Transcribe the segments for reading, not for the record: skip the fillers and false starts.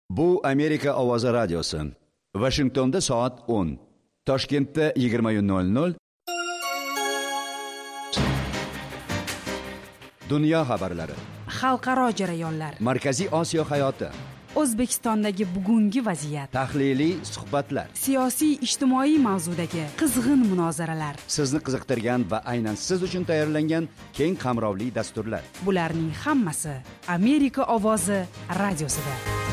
Bu Amerika Ovozi radiosi. Washingtonda soat 10. Toshkentda 20:00. Dunyo xabarlari. Xalqaro jarayonlar. Markaziy Osiyo hayoti. O'zbekistondagi bugungi vaziyat. Tahliliy suhbatlar. Siyosiy, ijtimoiy mavzudagi qizg'in munozaralar. Sizni qiziqtirgan va aynan siz uchun tayyorlangan keng qamrovli dasturlar. Bularning hammasi Amerika Ovozi radiosida.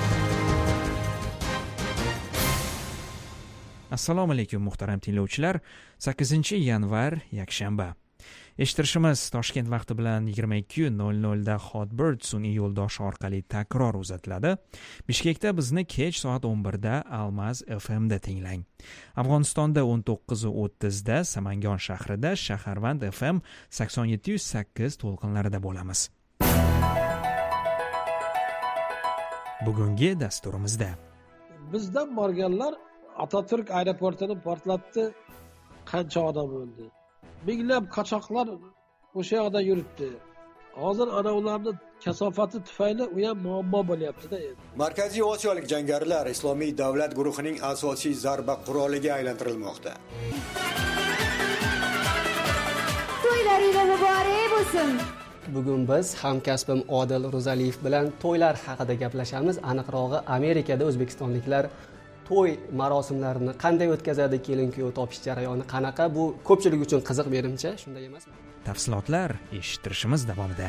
Assalomu alaykum muhtaram tinglovchilar. 8-yanvar yakshanba. Eshittirishimiz Toshkent vaqti bilan 22:00 da Hotbird sun'iy yo'ldoshi orqali takror uzatiladi. Bishkekda bizni kech soat 11 da Almaz FM da tinglang. Afg'onistonda 19:30 da Samangon shahrida Shaharvand FM 87.8 to'lqinlarida bo'lamiz. Bugungi dasturimizda bizdan borganlar Atatürk aeroportini portlatdi, qancha odam o'ldi. Minglab qochoqlar o'sha yoqda yuribdi. Hozir ana ularning kasofati tufayli u ham muammo bo'lyapti-da endi. Markaziy Osiyolik jangarilar Islomiy davlat guruhining asosiy zarba quroliga aylantirilmoqda. To'ylaringiz muborak bo'lsin. Bugun biz hamkasbim Odil Ro'zaliyev bilan to'ylar haqida gaplashamiz. Aniqrog'i Amerikada o'zbekistonliklar to'y marosimlarini qanday o'tkazadi, kelin-kuyov topish jarayoni qanaqa? Bu ko'pchilik uchun qiziq menimcha, shunday emasmi? Tafsilotlar eshittirishimiz davomida.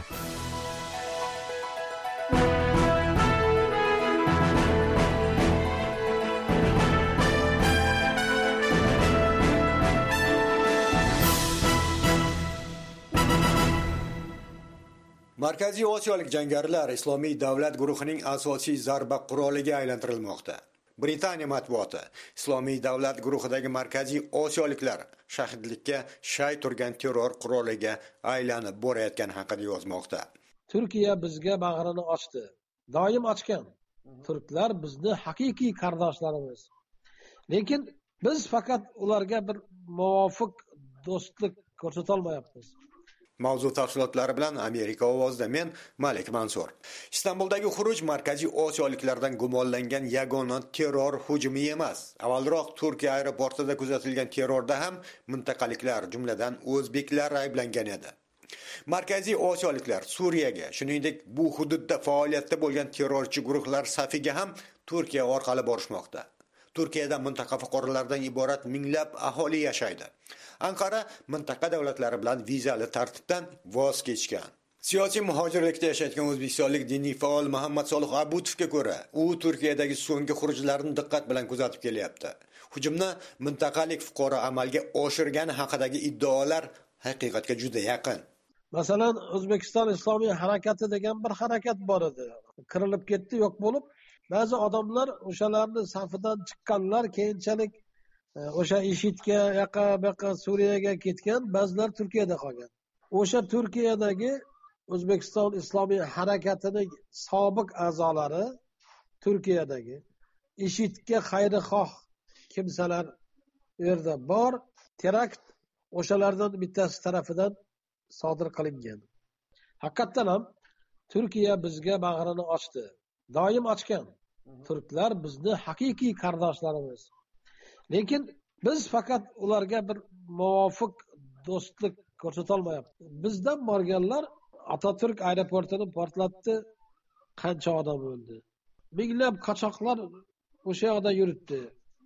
Markaziy Osiyolik jangarilar Islomiy davlat guruhining asosiy zarba quroliga aylantirilmoqda. Britaniya matbuoti Islomiy davlat guruhidagi markaziy osiyoliklar shahidlikka shay turgan terror quroliga aylanib borayotgani haqida yozmoqda. Turkiya bizga bag'rini ochdi. Doim ochgan. Turklar bizni haqiqiy qardoshlarimiz. Lekin biz faqat ularga bir muvofiq do'stlik ko'rsata olmayapmiz. Mavzu tafsilotlari bilan Amerika ovozida men Malik Mansur. Istanbuldagi xuruj markaziy osiyoliklardan gumonlangan yagona terror hujumi emas. Avvalroq Turkiya aeroportida kuzatilgan terrorda ham mintaqaliklar, jumladan o'zbeklar ayblangan edi. Markaziy osiyoliklar Suriyaga, shuningdek bu hududda faoliyatda bo'lgan terrorchi guruhlar safiga ham Turkiya orqali borishmoqda. Turkiyada mintaqa fuqarolaridan iborat minglab aholi yashaydi. Anqara mintaqa davlatlari bilan vizali tartibdan voz kechgan. Siyosiy muhojirlikda yashayotgan o'zbekistonlik diniy faol Muhammad Solih Abutovga ko'ra, u Turkiyadagi so'nggi xurujlarni diqqat bilan kuzatib kelyapti. Hujumni mintaqalik fuqaro amalga oshirgani haqidagi iddaolar haqiqatga juda yaqin. Masalan, O'zbekiston Islomiy harakati degan bir harakat bor edi. Qirilib ketdi, yo'q bo'lib, ba'zi odamlar o'shalarning safidan chiqqanlar keyinchalik o'sha IShIDga yaqa Suriyaga ketgan, ba'zilar Turkiyada qolgan. O'sha Turkiyadagi O'zbekiston Islomiy harakatining sobiq a'zolari Turkiyadagi IShIDga xayrixoh kimsalar yerda bor, terakt o'shalardan bittasi tarafidan sodir qilingan. Haqiqatan ham Turkiya bizga bag'rini ochdi. Doim ochgan. Turklar bizni haqiqiy qardoshlarimiz. Lekin biz faqat ularga bir muvofiq do'stlik ko'rsata olmayapmiz. Bizdan borganlar Atatürk aeroportini portlatdi, qancha odam o'ldi. Minglab qochoqlar o'sha yoqda yuribdi.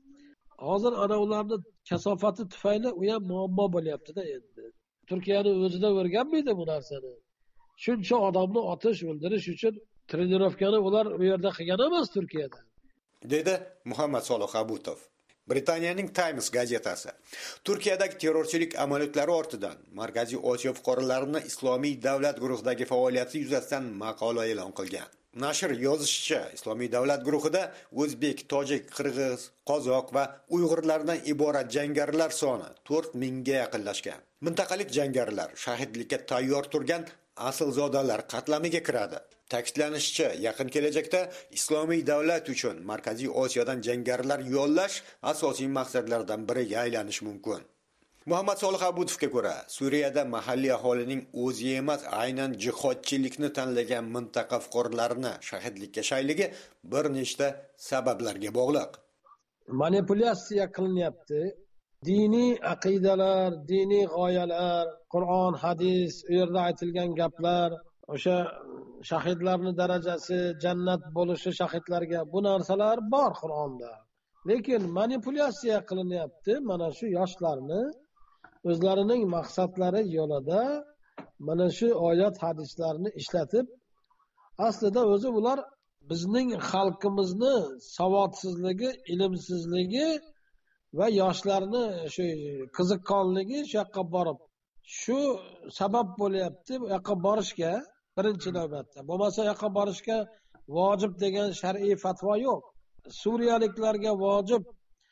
Hozir ana ularning kasofati tufayli u ham muammo bo'lyapti-da endi. Turkiyaning o'zida o'rganmaydi bu narsani. Shuncha odamni otish, o'ldirish uchun trenirovkani ular u yerda qilgan emas Turkiyada, dedi Muhammad Solih Abutov. Britaniyaning Times gazetasi Turkiyadagi terrorchilik amaliyotlari ortidan Markaziy Osiyo fuqarolarini Islomiy davlat guruhidagi faoliyati yuzasidan maqola e'lon qilgan. Nashr yozishicha, Islomiy davlat guruhida o'zbek, tojik, qirg'iz, qozoq va uyg'urlardan iborat jangarilar soni 4000 ga yaqinlashgan. Mintaqalik jangarilar shahidlikka tayyor turgan aslzodalar qatlamiga kiradi. Ta'kidlanishicha, yaqin kelajakda Islomiy davlat uchun Markaziy Osiyodan jangarilar yollash asosiy maqsadlardan biriga aylanishi mumkin. Muhammad Solih Abudovga ko'ra, Suriyada mahalliy aholining o'zi emas, aynan jihodchilikni tanlagan mintaqa fuqarolarini shahidlikka shayligi bir nechta sabablarga bog'liq. Manipulyatsiya qilinyapti. Diniy aqidalar, diniy g'oyalar, Qur'on, hadis, u yerda aytilgan gaplar, o'sha shahidlarning darajasi, jannat bo'lishi shahidlarga, bu narsalar bor Qur'onda. Lekin manipulyatsiya qilinyapti. Mana shu yoshlarni o'zlarining maqsadlari yo'lida mana shu oyat hadislarni ishlatib, aslida o'zi ular bizning xalqimizni savodsizligi, ilmsizligi va yoshlarni shu qiziqqonligi shu yoqqa borib, shu sabab bo'lyapti bu yoqqa borishga birinchi navbatda. Bo'lmasa u yoqqa borishga vojib degan shar'iy fatvo yo'q. Suriyaliklarga vojib,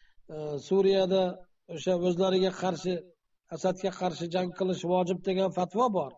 Suriyada o'sha o'zlariga qarshi, Asadga qarshi jang qilish vojib degan fatvo bor.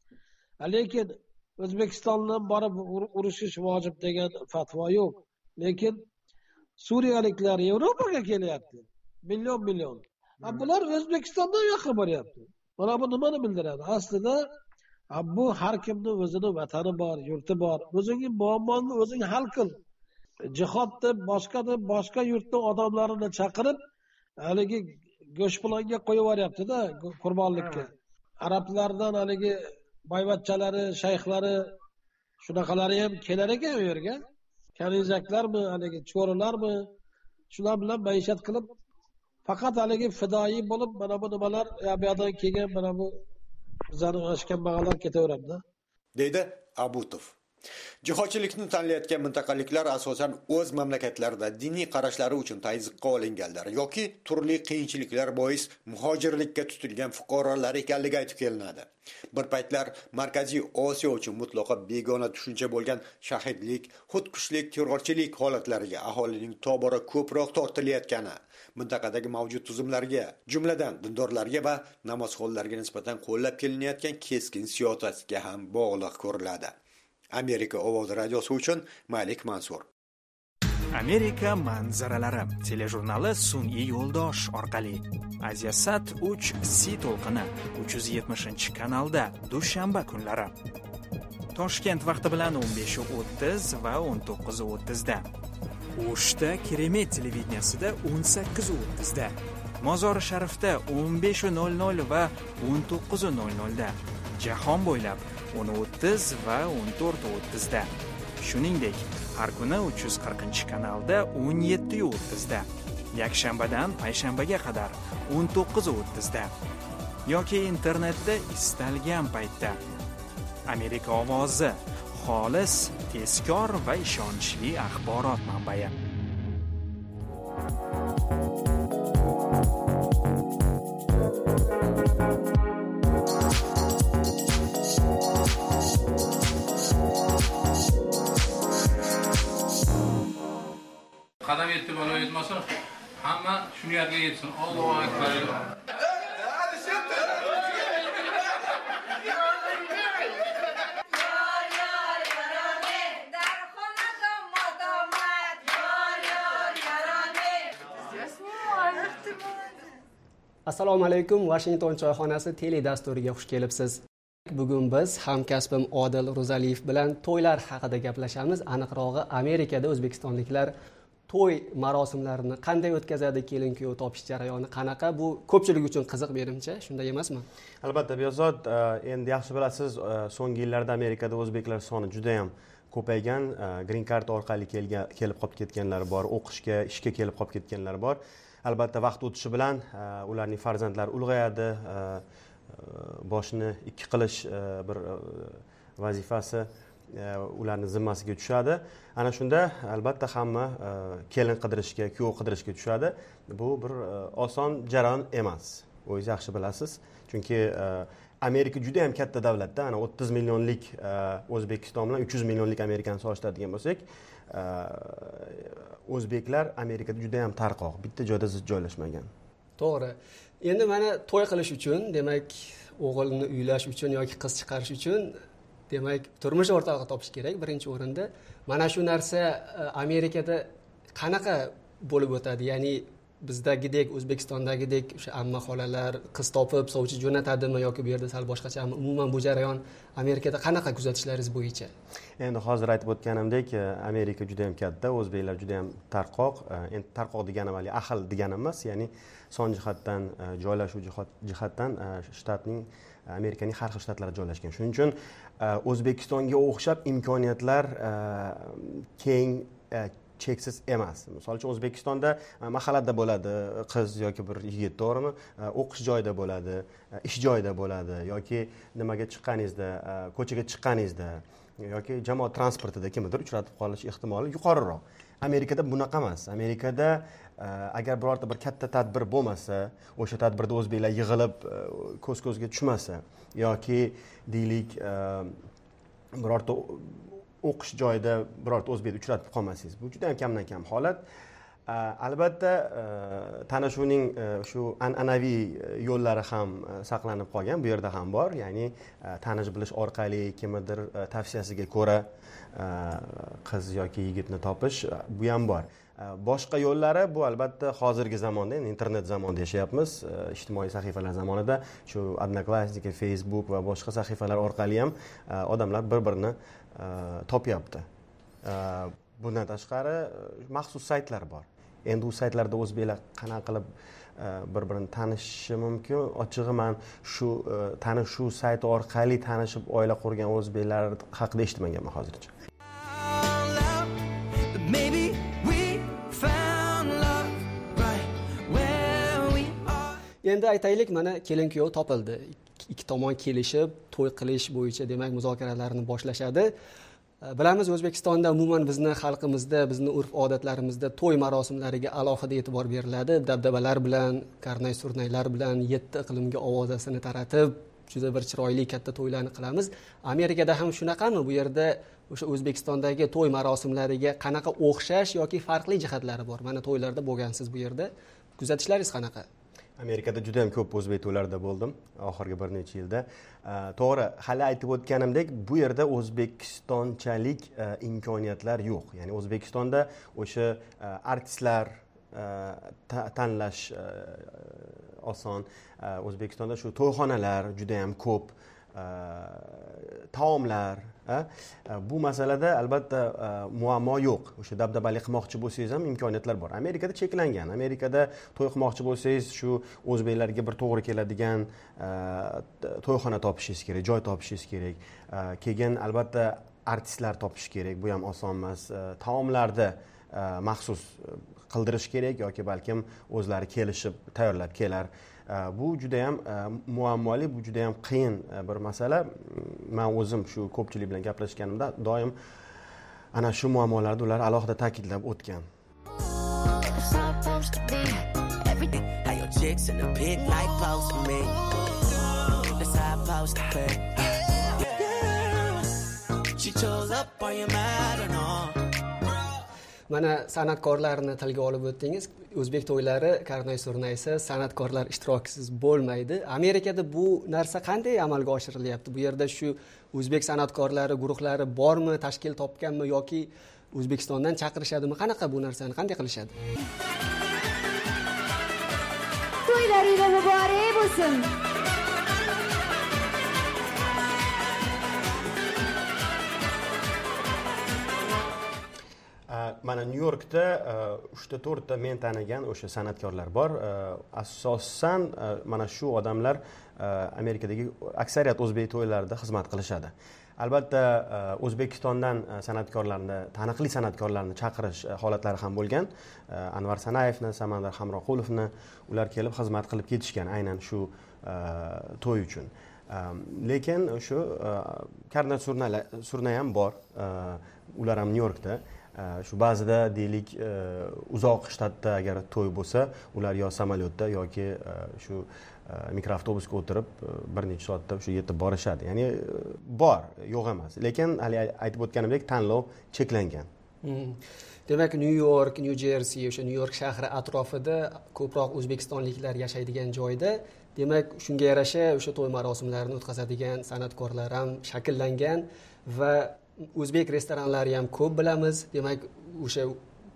Lekin O'zbekistondan borib urushish vojib degan fatvo yo'q. Lekin Suriyaliklar Yevropaga kelyapti. Million. Bular O'zbekistondan yoqqa boryapti. Mana bu nimani bildiradi? Aslida bu har kimning o'zining vatani bor, yurti bor. O'zingning muammoni o'zing hal qil. Jihod deb boshqa yurtning odamlarini chaqirib, haligi go'shpolonga qo'yib yuboryapti-da, qurbonlikka. Arablardan haligi boyvachchalari, shayxlari, shunaqalari ham kelar ekan u yerga. Kanizaklarmi, haligi cho'rilarmi, shular bilan maishat qilib, faqat haligi fidoyi bo'lib, mana bu nimalar, bu yerdan kelgan, mana bu bizani oshgan bag'alar ketaveradi-da, deydi Abutov. Jihodchilikni tanlayotgan mintaqaliklar asosan o'z mamlakatlarida diniy qarashlari uchun tayziqqa olinganlar yoki turli qiyinchiliklar bois muhojirlikka tutilgan fuqarolar ekanligi aytib kelinadi. Bir paytlar Markaziy Osiyo uchun mutlaqo begona tushuncha bo'lgan shahidlik, xudkushlik, terrorchilik holatlariga aholining tobora ko'proq tortilayotgani mintaqadagi mavjud tuzumlarga, jumladan dindorlarga va namozxonlarga nisbatan qo'llab kelinayotgan keskin siyosatga ham bog'liq ko'riladi. Amerika ovozi radiosi uchun Malik Mansur. Amerika manzaralari telejurnali sun'iy yo'ldosh orqali Asiasat 3 C to'lqini 370-kanalda dushanba kunlari. Toshkent vaqti bilan 15:30 va 19:30 da. O'shda Keremet televideniyasida 18:30 da. Mozori Sharifda 15:00 va 19:00 da. Jahon bo'ylab 10:30 va 14:30 da. Shuningdek, har kuni 340-kanalda 17:30 da. Yakshanbadan payshanbaga qadar 19:30 da. Yoki internetda istalgan paytda. Amerika ovozi, xolis, tezkor va ishonchli axborot manbai. Qadam yetdi bola yetmasin, hamma shuni yerga yetsin. Allohu akbar. Assalomu alaykum, Washington choyxonasi tele dasturiga xush kelibsiz. Bugun biz hamkasbim Odil Ro'zaliyev bilan to'ylar haqida gaplashamiz. Aniqrog'i, Amerikada o'zbekistonliklar to'y marosimlarini qanday o'tkazadi, kelin-kuyov topish jarayoni qanaqa? Bu ko'pchilik uchun qiziq, menimcha, shunday emasmi? Albatta, Behzod, endi yaxshi bilasiz, so'nggi yillarda Amerikada o'zbeklar soni juda ham ko'paygan. Green card orqali kelib qolib ketganlar bor, o'qishga, ishga kelib qolib ketganlar bor. Albatta, vaqt o'tishi bilan ularning farzandlari ulg'ayadi, boshni ikki qilish bir vazifasi ularning zimmasiga tushadi. Ana shunda albatta hamma kelin qidirishga, kuyov qidirishga tushadi. Bu bir oson jarayon emas. O'zingiz yaxshi bilasiz. Chunki Amerika juda ham katta davlatda, ana 30 millionlik O'zbekiston bilan 300 millionlik Amerikani solishtiradigan bo'lsak, o'zbeklar Amerikada juda ham tarqoq, bitta joyda zid joylashmagan. To'g'ri. Endi mana to'y qilish uchun, demak, o'g'ilni uylash uchun yoki qiz chiqarish uchun, demak, turmush o'rtog'i topish kerak birinchi o'rinda. Mana shu narsa Amerikada qanaqa bo'lib o'tadi? Ya'ni bizdagidek O'zbekistondagidek o'sha amma xolalar qiz topib sovchi jo'natadimi yoki bu yerda sal boshqachami? Umuman bu jarayon Amerikada qanaqa kuzatishlaringiz bo'yicha? Endi hozir aytib o'tganimdek, Amerika juda ham katta, o'zbeklar juda ham tarqoq. Endi tarqoq deganim hali ahil deganim emas, ya'ni son jihatdan, joylashuv jihatdan shtatning Amerikaning har xil shtatlarida joylashgan. Shuning uchun O'zbekistonga o'xshab imkoniyatlar keng, cheksiz emas. Misol uchun O'zbekistonda mahallada bo'ladi qiz yoki bir yigit, to'g'rimi? O'qish joyida bo'ladi, ish joyida bo'ladi yoki nimaga chiqqaningizda, ko'chaga chiqqaningizda yoki jamoat transportida kimnidir uchratib qolish ehtimoli yuqoriroq. Amerikada bunaqa emas. Amerikada agar birorta bir katta tadbir bo'lmasa, o'sha tadbirda o'zbeklar yig'ilib ko'z-ko'zga tushmasa yoki deylik birorta o'qish joyida birorta o'zbekni uchratib qolmasangiz, bu juda ham kamdan kam holat. Albatta tanishuvning shu an'anaviy yo'llari ham saqlanib qolgan, bu yerda ham bor, ya'ni tanish bilish orqali kimnidir tavsiyasiga ko'ra qiz yoki yigitni topish, bu ham bor. Boshqa yo'llari bu albatta hozirgi zamonda, internet zamonida yashayapmiz, ijtimoiy sahifalar zamonida shu Odnoklassniki, Facebook va boshqa sahifalar orqali ham odamlar bir-birini topyapti. Bundan tashqari maxsus saytlar bor. Endi u saytlarda o'zbeklar qanaqa qilib bir-birini tanishishi mumkin? Ochig'i men shu tanishuv sayti orqali tanishib oila qurgan o'zbeklar haqida eshitmaganman hozircha. Endi aytaylik, mana kelin-kuyov topildi. Ikki tomon kelishib, to'y qilish bo'yicha demak muzokaralarni boshlashadi. Bilamiz, O'zbekistonda umuman bizni xalqimizda, bizni urf-odatlarimizda to'y marosimlariga alohida e'tibor beriladi. Dabdabalar bilan, karnay-surnaylar bilan 7 iqlimga ovozasini taratib, juda bir chiroyli katta to'ylarni qilamiz. Amerikada ham shunaqami? Bu yerda o'sha O'zbekistondagi to'y marosimlariga qanaqa o'xshash yoki farqli jihatlari bor? Mana to'ylarda bo'lgansiz bu yerda. Kuzatishlaringiz qanaqa? Amerikada juda ham ko'p o'zbek to'ylarida bo'ldim oxirgi bir necha yilda. To'g'ri, hali aytib o'tganimdek, bu yerda O'zbekistonchalik imkoniyatlar yo'q. Ya'ni O'zbekistonda o'sha artistlar tanlash oson. O'zbekistonda shu to'yxonalar juda ham ko'p, taomlar, bu masalada albatta muammo yo'q. O'sha dabdabali qilmoqchi bo'lsangiz ham imkoniyatlar bor. Amerikada cheklangan. Amerikada to'y qilmoqchi bo'lsangiz, shu o'zbeklarga bir to'g'ri keladigan to'yxona topishingiz kerak, joy topishingiz kerak. Keyin albatta artistlar topish kerak. Bu ham oson emas. Taomlarda maxsus qildirish kerak yoki balkim o'zlari kelishib tayyorlab kelar. Bu juda ham muammoli, bu juda ham qiyin bir masala. Men o'zim shu ko'pchilik bilan gaplashganimda doim ana shu muammolarni ular alohida ta'kidlab o'tgan. Mana san'atkorlarni tilga olib o'tdingiz. O'zbek to'ylari, karnay-surnaysi san'atkorlar ishtirokisiz bo'lmaydi. Amerikada bu narsa qanday amalga oshirilyapti? Bu yerda shu o'zbek san'atkorlari guruhlari bormi, tashkil topganmi yoki O'zbekistondan chaqirishadimi? Qanaqa bu narsani qanday qilishadi? To'ylaringiz muborak bo'lsin. Mana Nyu-Yorkda 3-4 ta men tanigan o'sha san'atkorlar bor. Asosan mana shu odamlar Amerikadagi aksariyat o'zbek to'ylarida xizmat qilishadi. Albatta O'zbekistondan san'atkorlarni, taniqli san'atkorlarni chaqirish holatlari ham bo'lgan. Anvar Sanayevni, Samandar Hamroqulovni ular kelib xizmat qilib ketishgan aynan shu to'y uchun. Lekin shu karnay surnay ham bor. Ular ham Nyu-Yorkda. Shu ba'zida deylik uzoq shtatda agar to'y bo'lsa, ular yo samolyotda yoki shu mikroavtobusga o'tirib bir necha soatda shu yetib borishadi. Ya'ni bor, yo'q emas. Lekin hali aytib o'tganimdek tanlov cheklangan. Demak, Nyu-York, Nyu-Jersey, o'sha Nyu-York shahri atrofida ko'proq o'zbekistonliklar yashaydigan joyda, demak, shunga yarasha o'sha to'y marosimlarini o'tkazadigan san'atkorlar ham shakllangan va o'zbek restoranlari ham ko'p bilamiz. Demak, o'sha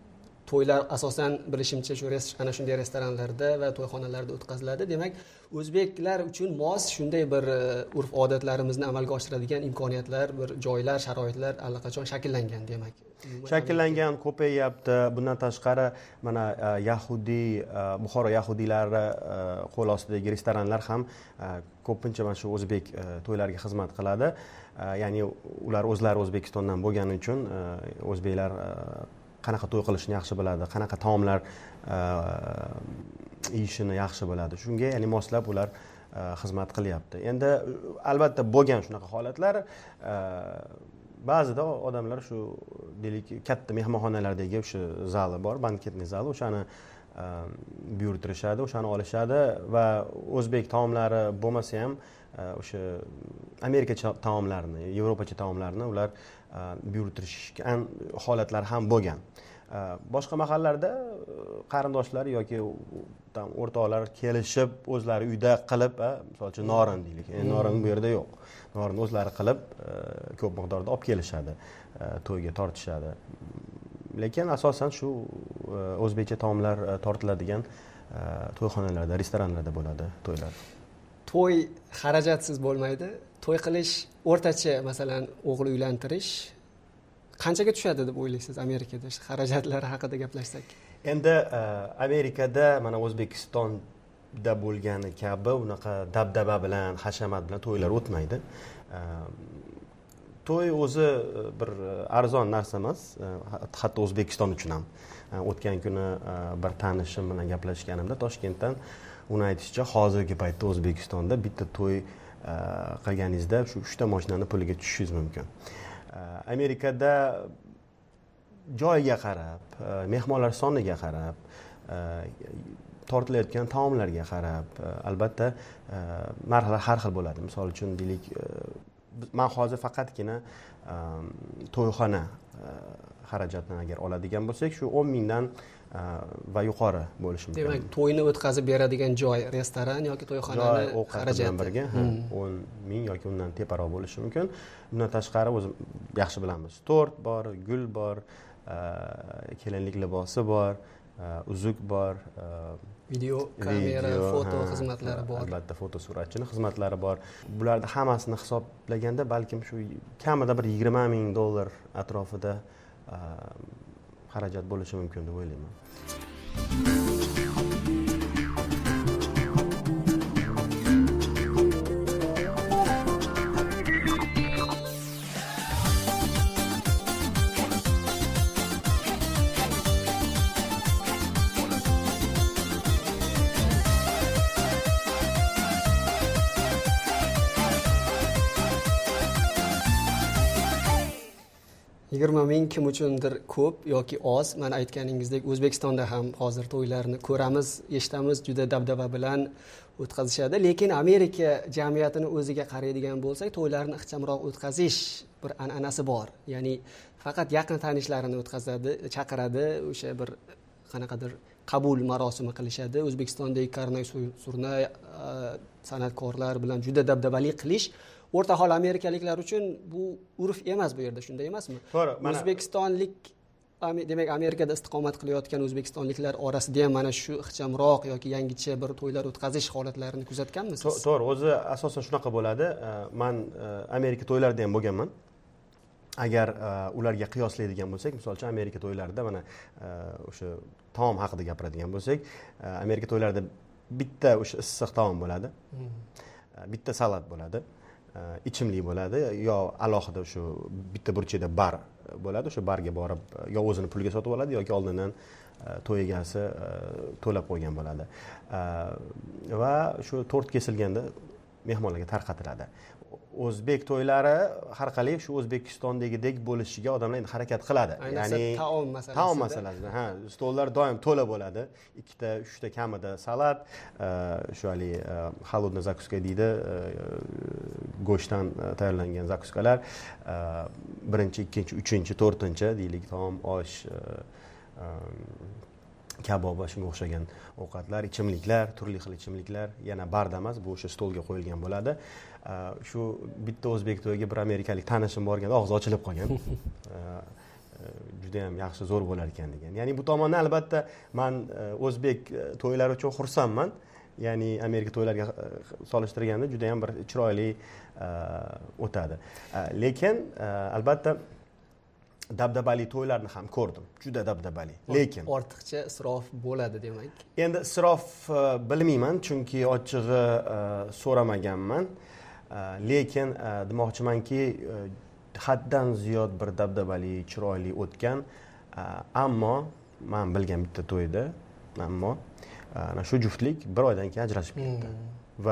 to'ylar asosan bilishimcha shu ana shunday restoranlarda va to'yxonalarda o'tkaziladi. Demak, o'zbeklar uchun mos shunday bir urf odatlarimizni amalga oshiradigan imkoniyatlar, bir joylar, sharoitlar allaqachon shakllangan demak. Shakllangan, ko'payyapti. Bundan tashqari mana yahudiy, Buxoro yahudiylari qo'l ostidagi restoranlar ham ko'pincha mana shu o'zbek to'ylariga xizmat qiladi. Ya'ni ular o'zlari O'zbekistondan bo'lgani uchun o'zbeklar qanaqa to'y qilishni yaxshi biladi, qanaqa taomlar yeyishini yaxshi biladi. Shunga ya'ni moslab ular xizmat qilyapti. Endi albatta bo'lgan shunaqa holatlar, ba'zida odamlar shu deylik katta mehmonxonalardagi o'sha zali bor, banketniy zali, o'shani buyurtirishadi, o'shani olishadi va o'zbek taomlari bo'lmasa ham o'sha amerikacha taomlarni, yevropacha taomlarni ular buyurtirishgan holatlar ham bo'lgan. Boshqa mahallarda qarindoshlar yoki o'rtoqlar kelishib o'zlari uyda qilib, misol uchun norin deylik. Norin bu yerda yo'q. Norin o'zlari qilib ko'p miqdorda olib kelishadi, to'yga tortishadi. Lekin asosan shu o'zbekcha taomlar tortiladigan to'yxonalarda, restoranlarda bo'ladi to'ylar. To'y xarajatsiz bo'lmaydi. To'y qilish o'rtacha, masalan, o'g'il uylantirish qanchaga tushadi deb o'ylaysiz Amerikada? Xarajatlari haqida gaplashsak. Endi Amerikada mana O'zbekistonda bo'lgani kabi unaqa dabdaba bilan, hashamat bilan to'ylar o'tmaydi. To'y o'zi bir arzon narsa emas, hatto O'zbekiston uchun ham. O'tgan kuni bir tanishim bilan gaplashganimda Toshkentdan uni aytishicha, hozirgi paytda O'zbekistonda bitta to'y qilganingizda shu 3 ta mashinani puliga tushishingiz mumkin. Amerikada joyiga qarab, mehmonlar soniga qarab, tortilayotgan taomlarga qarab, albatta narxlar har xil bo'ladi. Misol uchun deylik, men hozir faqatgina to'yxona xarajatini agar oladigan bo'lsak, shu 10 mingdan va yuqori bo'lishi mumkin. Demak, to'yni o'tkazib beradigan joy, restoran yoki to'yxonani xarajati bilan birga 10 ming yoki undan teparoq bo'lishi mumkin. Bundan tashqari o'zi yaxshi bilamiz. Tort bor, gul bor, kelinlik libosi bor, uzuk bor, video kamera, foto xizmatlari bor. Albatta, fotosuratchini xizmatlari bor. Bularni hammasini hisoblaganda balkim shu kamida bir $20,000 atrofida xarajat bo'lishi mumkin deb o'ylayman. $20,000 kim uchundir ko'p yoki oz. Men aytganingizdek, O'zbekistonda ham hozir to'ylarni ko'ramiz, eshitamiz, juda dabdaba bilan o'tkazishadi. Lekin Amerika jamiyatini o'ziga qaraydigan bo'lsak, to'ylarni ixchamroq o'tkazish bir an'anasi bor. Ya'ni faqat yaqin tanishlarini o'tkazadi, chaqiradi, o'sha bir qanaqadir qabul marosimi qilishadi. O'zbekistondagi karnay surnay san'atkorlar bilan juda dabdabali qilish o'rta hol amerikaliklar uchun bu urf emas, bu yerda shunday emasmi? To'g'ri. O'zbekistonlik, demak, Amerikada istiqomat qilayotgan o'zbekistonliklar orasida ham mana shu ixchamroq yoki yangicha bir to'ylar o'tkazish holatlarini kuzatganmisiz? To'g'ri, o'zi asosan shunaqa bo'ladi. Men Amerika to'ylarida ham bo'lganman. Agar ularga qiyoslaydigan bo'lsak, misol uchun Amerika to'ylarida mana o'sha taom haqida gapiradigan bo'lsak, Amerika to'ylarida bitta o'sha issiq taom bo'ladi. Bitta salat bo'ladi. Ichimlik bo'ladi, yo alohida shu bitta burchakda bar bo'ladi. O'sha barga borib yo o'zini pulga sotib oladi yoki oldindan to'y egasi to'lab qo'ygan bo'ladi. Va shu tort kesilganda mehmonlarga tarqatiladi. O'zbek to'ylari har qalay shu O'zbekistondagidek bo'lishiga odamlar endi harakat qiladi. Ya'ni taom masalasida, stollar doim to'la bo'ladi. 2 ta, 3 ta kamida salat, shu hali холодная zakuska deydi, go'shtdan tayyorlangan zakuskalar, birinchi, ikkinchi, uchinchi, to'rtinchi deylik taom, osh, kabob va shunga o'xshagan ovqatlar, ichimliklar, turli xil ichimliklar, yana barda emas, bu o'sha stolga qo'yilgan bo'ladi. Shu bitta o'zbek to'yiga bir amerikalik tanishim borganda og'zi ochilib qolgan. juda ham yaxshi zo'r bo'lar ekan degan. Ya'ni bu tomondan albatta men o'zbek to'ylari uchun xursandman. Ya'ni Amerika to'ylariga solishtirganda juda ham bir chiroyli o'tadi. Lekin albatta dabdabali to'ylarni ham ko'rdim. Juda dabdabali. Lekin ortiqcha isrof bo'ladi demak. Endi isrof bilmayman, chunki ochig'i so'ramaganman. Lekin demoqchimanki, haddan ziyod bir dabdabali, chiroyli o'tgan. Ammo men bilgan bitta to'yda, ammo ana shu juftlik bir oydan keyin ajrashib ketdi. Va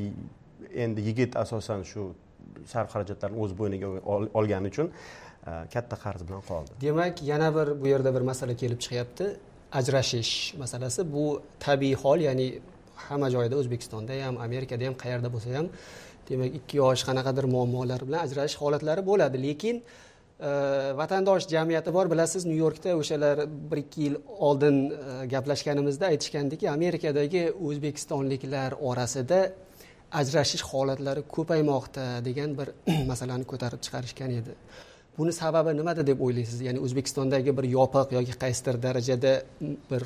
endi yigit asosan shu sarf xarajatlarni o'z bo'yniga olgani uchun katta qarz bilan qoldi. Demak, yana bir bu yerda bir masala kelib chiqyapti. Ajrashish masalasi bu tabiiy hol, ya'ni hamma joyda, O'zbekistonda ham, Amerikada ham, qayerda bo'lsa ham, demak, ikki yosh qanaqadir muammolar bilan ajrashish holatlari bo'ladi. Lekin vatandosh jamiyati bor, bilasiz, Nyu-Yorkda o'shalar 1-2 yil oldin gaplashganimizda aytishgandiki, Amerikadagi o'zbekistonliklar orasida ajrashish holatlari ko'paymoqda degan bir masalani ko'tarib chiqarishgan edi. Buni sababi nimada deb o'ylaysiz? Ya'ni O'zbekistondagi bir yopiq yoki qaysidir darajada bir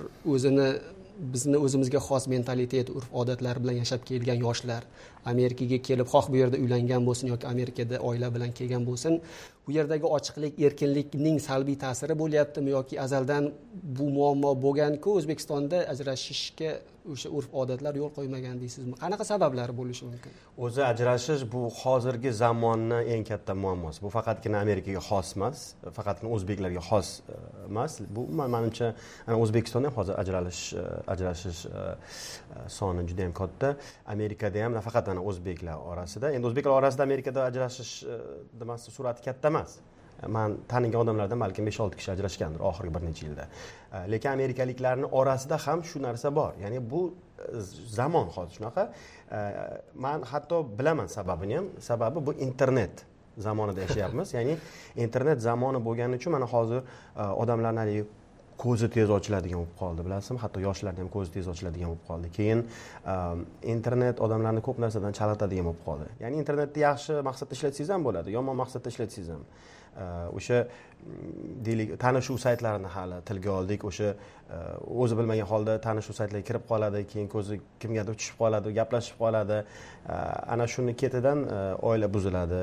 bizni o'zimizga xos mentalitet, urf-odatlar bilan yashab kelgan yoshlar Amerikaga kelib, xoh bu yerda uylangan bo'lsin yoki Amerikada oila bilan kelgan bo'lsin, bu yerdagi ochiqlik, erkinlikning salbiy ta'siri bo'lyaptimi yoki azaldan bu muammo bo'lgan-ku, O'zbekistonda ajrashishga o'sha urf-odatlar yo'l qo'ymagan deysizmi? Qanaqa sabablari bo'lishi mumkin? O'zi ajrashish bu hozirgi zamonning eng katta muammosi. Bu faqatgina Amerikaga xos emas, faqatgina o'zbeklarga xos emas. Bu menimcha O'zbekistonda ham hozir ajrashish soni juda ham katta. Amerikada ham nafaqat o'zbeklar orasida. Endi o'zbeklar orasida Amerikada ajrashish demasam surati katta emas. Men tanigan odamlardan balkim 5-6 kishi ajrashgandir oxirgi bir necha yilda. Lekin amerikaliklarning orasida ham shu narsa bor. Ya'ni bu zamon hozir shunaqa. Men hatto bilaman sababini ham. Sababi bu internet zamonida yashayapmiz. Ya'ni internet zamoni bo'lgani uchun mana hozir odamlarning ko'zi tez ochiladigan bo'lib qoldi, bilasizmi? Hatto yoshlarning ham ko'zi tez ochiladigan bo'lib qoldi. Keyin internet odamlarni ko'p narsadan chalg'itadigan bo'lib qoldi. Ya'ni internetni yaxshi maqsadda ishlatsangiz ham bo'ladi, yomon maqsadda ishlatsangiz ham. O'sha deylik tanishuv saytlarini hali tilga oldik. O'sha o'zi bilmagan holda tanishuv saytlariga kirib qoladi, keyin ko'zi kimgadir tushib qoladi, gaplashib qoladi. Ana shuni ketidan oila buziladi.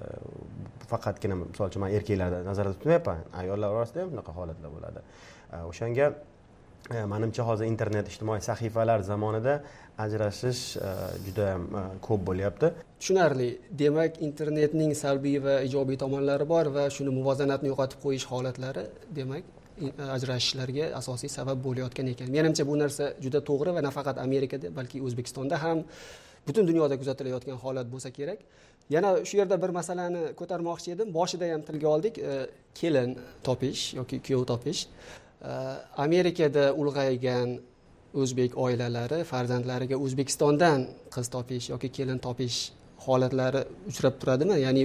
Faqatgina misol uchun men erkaklarni nazarda tutmayapman, ayollar orasida ham shunaqa holatlar bo'ladi. O'shanga menimcha hozir internet, ijtimoiy sahifalar zamonida ajrashish juda ham ko'p bo'lyapti. Tushunarli. Demak, internetning salbiy va ijobiy tomonlari bor va shuni muvozanatni yo'qotib qo'yish holatlari, demak, ajrashishlarga asosiy sabab bo'layotgan ekan. Menimcha bu narsa juda to'g'ri va nafaqat Amerikada, balki O'zbekistonda ham butun dunyoda kuzatilayotgan holat bo'lsa kerak. Yana shu yerda bir masalani ko'tarmoqchi edim. Boshida ham tilga oldik, kelin topish yoki kuyov topish. Amerikada ulg'aygan o'zbek oilalari farzandlariga O'zbekistondan qiz topish yoki kelin topish holatlari uchrab turadimi? Ya'ni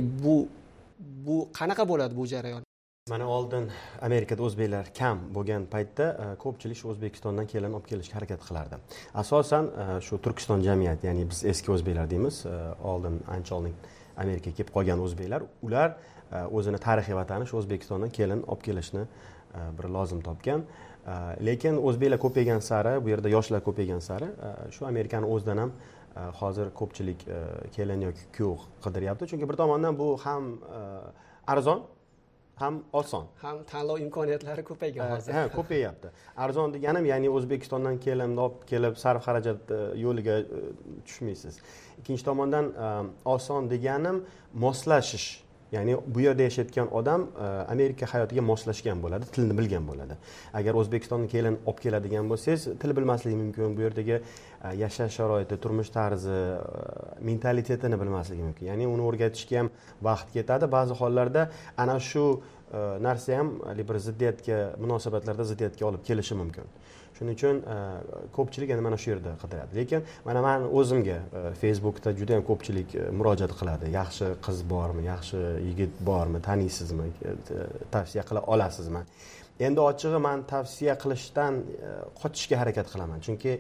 bu qanaqa bo'ladi bu jarayon? Mana oldin Amerikada o'zbeklar kam bo'lgan paytda ko'pchilik shu O'zbekistondan kelin olib kelishga harakat qilardi. Asosan shu Turkiston jamiyati, ya'ni biz eski o'zbeklar deymiz, oldin ancha oldin Amerikaga kelib qolgan o'zbeklar, ular o'zini tarixiy vatani shu O'zbekistondan kelin olib kelishni bir lozim topgan. Lekin o'zbeklar ko'paygan sari, bu yerda yoshlar ko'paygan sari, shu Amerikani o'zidan ham hozir ko'pchilik kelin yoki kuyov qidiryapti. Chunki bir tomondan bu ham arzon, ham oson, ham tanlov imkoniyatlari ko'paygan hozir. Ha, ko'payapti. Arzon deganim, ya'ni O'zbekistondan kelinni olib kelib sarf xarajat yo'liga tushmaysiz. Ikkinchi tomondan oson deganim moslashish. Ya'ni bu yerda yashayotgan odam Amerika hayotiga moslashgan bo'ladi, tilni bilgan bo'ladi. Agar O'zbekistonga kelin olib keladigan bo'lsangiz, til bilmasligi mumkin, bu yerdagi yashash sharoiti, turmush tarzi, mentalitetini bilmasligi mumkin. Ya'ni uni o'rgatishga ham vaqt ketadi. Ba'zi hollarda ana shu narsa ham bir ziddiyatga, munosabatlarda ziddiyatga olib kelishi mumkin. Shuning uchun ko'pchilik endi mana shu yerda qidiradi. Lekin mana men o'zimga Facebookda juda ham ko'pchilik murojaat qiladi. Yaxshi qiz bormi, yaxshi yigit bormi, taniysizmi, tavsiya qila olasizmi? Endi ochig'i men tavsiya qilishdan qochishga harakat qilaman. Chunki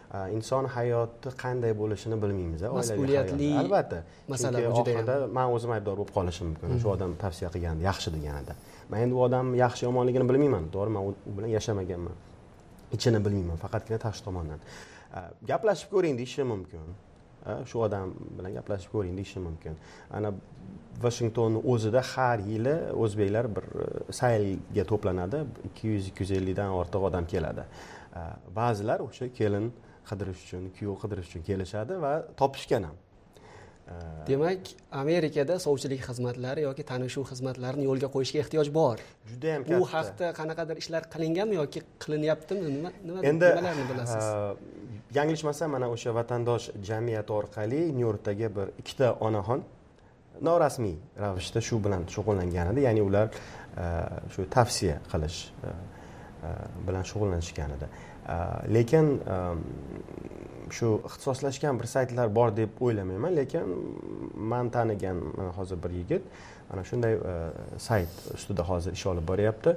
inson hayoti qanday bo'lishini bilmaymiz oilaviy mas'uliyatli hayot. Albatta masala chunki bu juda oxirida man o'zim aybdor bo'lib qolishim mumkin shu odam tavsiya qilgani yaxshi deganida man endi u odam yaxshi yomonligini bilmayman to'g'ri man u bilan yashamaganman ichini bilmayman faqatgina tashqi tomondan gaplashib ko'ring deyishi mumkin shu odam bilan gaplashib ko'ring deyishi mumkin ana Washingtonni o'zida har yili o'zbeklar bir saylga to'planadi 200-250 dan ortiq odam keladi ba'zilar o'sha kelin qidirish uchun kuyov qidirish uchun kelishadi va topishgan ham demak Amerikada sovchilik xizmatlari yoki tanishuv xizmatlarini yo'lga qo'yishga ehtiyoj bor juda ham katta bu haqda qanaqadir ishlar qilinganmi yoki qilinyaptimi endi nimalarni bilasiz yanglishmasam mana o'sha vatandosh jamiyati orqali Nyu-Yorkdagi bir ikkita onaxon norasmiy ravishda shu bilan shug'ullangan edi ya'ni ular shu tavsiya qilish bilan shug'ullanishgan edi lekin shu ixtisoslashgan bir saytlar bor deb o'ylamayman lekin man tanigan hozir bir yigit mana shunday sayt ustida hozir ish olib boryapti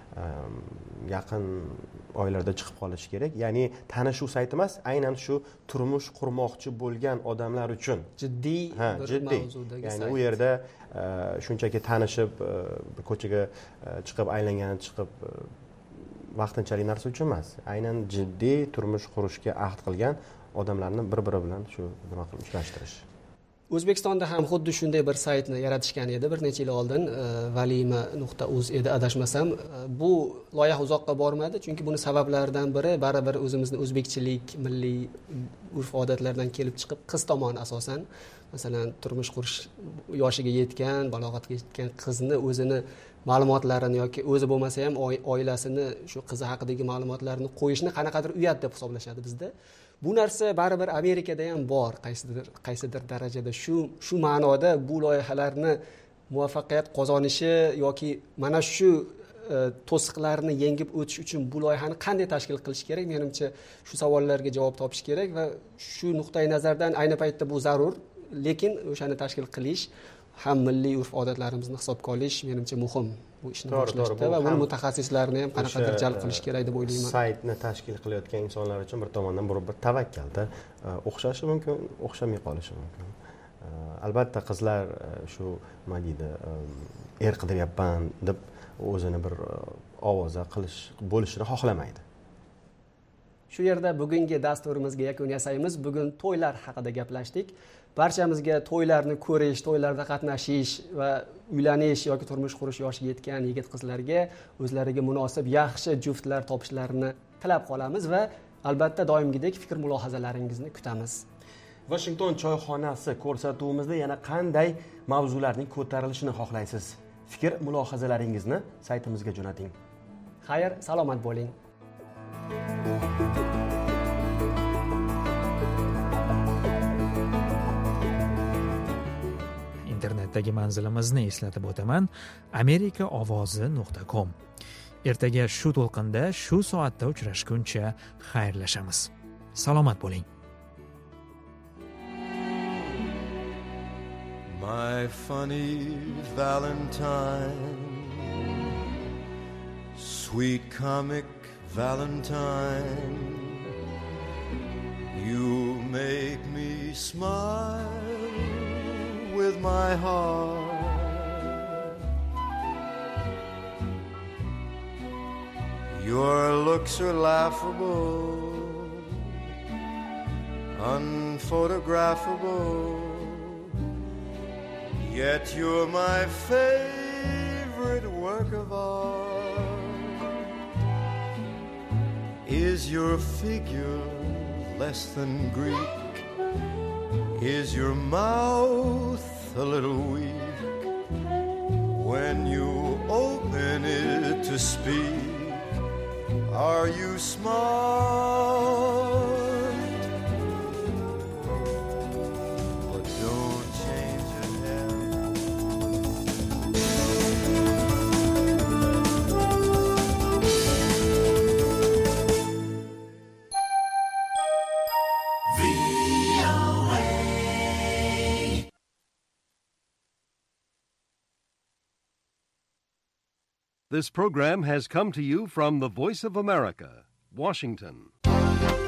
yaqin oylarda chiqib qolishi kerak ya'ni tanishuv sayti emas aynan shu turmush qurmoqchi bo'lgan odamlar uchun jiddiy bir mavzudagi ya'ni u yerda shunchaki tanishib ko'chaga chiqib aylangani chiqib vaqtinchalik narsa uchun emas aynan jiddiy turmush qurishga ahd qilgan odamlarni bir biri bilan shu nima qilib uchrashtirish O'zbekistonda ham xuddi shunday bir saytni yaratishgan edi bir necha yil oldin valima.uz edi adashmasam bu loyiha uzoqqa bormadi chunki buni sabablaridan biri baribir o'zimizni o'zbekchilik milliy urf odatlardan kelib chiqib qiz tomoni asosan masalan turmush qurish yoshiga yetgan balog'atga yetgan qizni o'zini ma'lumotlarini yoki o'zi bo'lmasa ham oilasini shu qizi haqidagi ma'lumotlarni qo'yishni qanaqadir uyat deb hisoblashadi bizda bu narsa baribir Amerikada ham bor qaysidir darajada shu ma'noda bu loyihalarni muvaffaqiyat qozonishi yoki mana shu to'siqlarni yengib o'tish uchun bu loyihani qanday tashkil qilish kerak menimcha shu savollarga javob topish kerak va shu nuqtai nazardan ayni paytda bu zarur lekin o'shani tashkil qilish ham milliy urf odatlarimizni hisobga olish menimcha muhim bu ishni boshlashda va buni mutaxassislarni ham qanaqadir jalb qilish kerak deb o'ylayman saytni tashkil qilayotgan insonlar uchun bir tomondan bir tavakkalda o'xshashi mumkin o'xshamay qolishi mumkin albatta qizlar shu nima deydi qidiryapman deb o'zini bir ovoza qilish bo'lishini xohlamaydi shu yerda bugungi dasturimizga yakun yasaymiz bugun to'ylar haqida gaplashdik barchamizga to'ylarni ko'rish to'ylarda qatnashish va uylanish yoki turmush qurish yoshiga yetgan yigit qizlarga o'zlariga munosib yaxshi juftlar topishlarini tilab qolamiz va albatta doimgidek fikr mulohazalaringizni kutamiz Washington choyxonasi ko'rsatuvimizda yana qanday mavzularning ko'tarilishini xohlaysiz fikr mulohazalaringizni saytimizga jo'nating xayr salomat bo'ling internetdagi manzilimizni eslatib o'taman amerikaovozi.com ertaga shu to'lqinda shu soatda uchrashguncha xayrlashamiz salomat bo'ling My funny Valentine, sweet comic Valentine, you make me smile with my heart. Your looks are laughable, unphotographable, yet you're my favorite work of art. Is your figure less than Greek? Is your mouth a little weak? When you open it to speak, are you smart? But don't change your hair. This program has come to you from the Voice of America, Washington.